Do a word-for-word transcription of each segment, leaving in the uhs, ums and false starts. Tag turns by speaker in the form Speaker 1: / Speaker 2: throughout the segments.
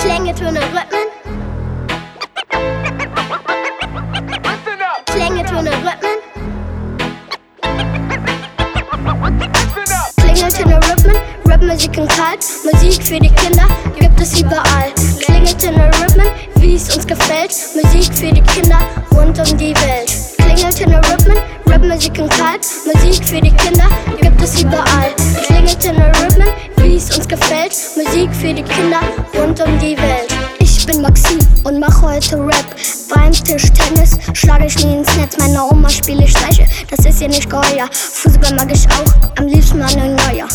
Speaker 1: Klänge, Töne, Rhythmen. Klänge, Töne, Rhythmen. Klingeltöne, Rhythmen, Rapmusik in Kalt, Musik für die Kinder, gibt es überall. Klingeltöne, Rhythmen, wie es uns gefällt, Musik für die Kinder rund um die Welt. Klingeltöne, Rhythmen, Rapmusik in Kalt, Musik für die Kinder, gibt es überall. Klingeltöne, Rhythmen, wie es uns gefällt, Musik für die Kinder rund um die Welt. Ich bin Maxim und mach heute Rap. Beim Tischtennis schlage ich nie ins Netz. Meiner Oma spiele ich Streiche, das ist ja nicht geheuer. Fußball mag ich auch, am liebsten mal ein neuer.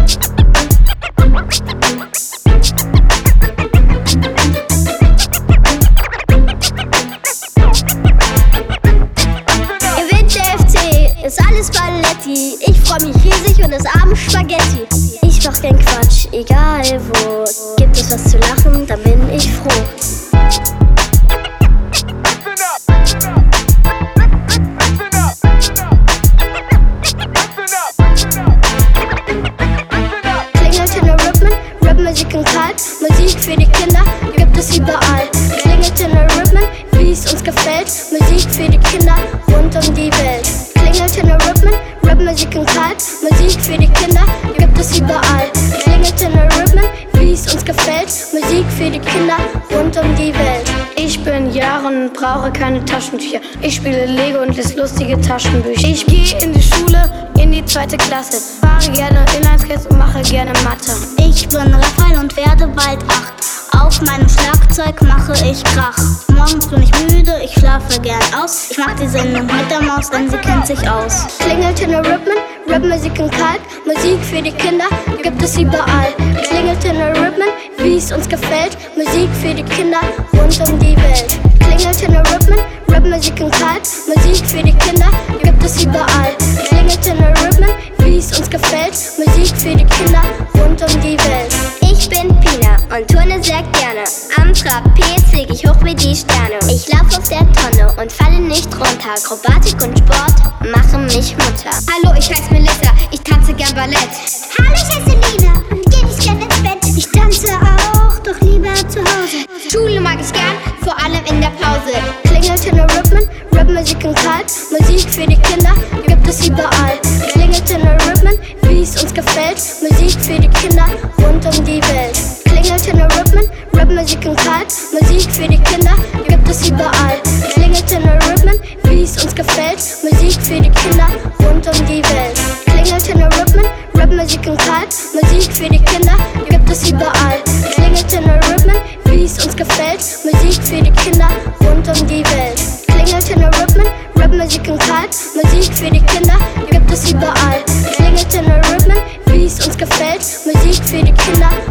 Speaker 1: Gewinnt der F C, ist alles Paletti. Ich freu mich riesig und das Abend Spaghetti. Ich mach keinen Quatsch, egal wo. Gibt es was zu lachen, dann bin ich froh. Klingeltöne, Rhythmen, Rapmusik in Kalt, Musik für die Kinder, gibt es überall. Klingeltöne, Rhythmen, wie es uns gefällt, Musik für die Kinder rund um die Welt. Klingeltöne, Rhythmen, Rapmusik in Kalt, Musik für die Kinder, gibt es überall. Klingeltöne, Rhythmen, wie es uns gefällt, Musik für die Kinder rund um die Welt.
Speaker 2: Ich bin Jahren und brauche keine Taschentücher. Ich spiele Lego und lese lustige Taschenbücher. Ich gehe in die Schule, in die zweite Klasse. Fahre gerne Inlineskates und mache gerne Mathe.
Speaker 1: Ich bin Raphael und werde bald acht. Auf meinem Schlagzeug mache ich Krach. Morgens bin ich müde, ich schlafe gern aus. Ich mag die Sendung mit der Maus, denn sie kennt sich aus. Klingeltöne, Rhythmen, Rapmusik in Kalt, Musik für die Kinder, gibt es überall. Klingeltöne, Rhythmen, wie es uns gefällt, Musik für die Kinder rund um die Welt. Klingeltöne, Rhythmen, Rapmusik in Kalt, Musik für die Kinder, gibt es überall. Klingeltöne, Rhythmen, wie es uns gefällt, Musik für die Kinder rund um die Welt. Ich bin Pina und turne sehr gerne. Am Trapez flieg ich hoch wie die Sterne. Ich lauf auf der Tonne und falle nicht runter. Akrobatik und Sport machen mich Mutter.
Speaker 3: Hallo, ich heiße Melissa, ich tanze gern Ballett.
Speaker 4: Hallo, ich heiße Lina und geh nicht gern ins Bett. Ich tanze auch, doch lieber zu Hause.
Speaker 3: Schule mag ich gern, vor allem in der Pause.
Speaker 1: Klingeltöne, Rhythmen, Rapmusik in Kalt, Musik für die Kinder, gibt es überall. Klingeltöne, Rhythmen, wie es uns gefällt, Musik für die Kinder rund um die Welt. Klingeltöne, Rhythmen, Rapmusik in Kalt, Musik für die Kinder, gibt es überall. Klingeltöne, Rhythmen, wie es uns gefällt, Musik für die Kinder rund um die Welt. Klingeltöne, Rhythmen, Rapmusik in Kalt, Musik für die Kinder, gibt es überall. Klingeltöne, Rhythmen, wie es uns gefällt, Musik für die Kinder rund um die Welt. Klingeltöne, Rhythmen, Rapmusik in Kalt, Musik für die Kinder, gibt es überall. Klingeltöne, Rhythmen, wie es uns gefällt, Musik für die Kinder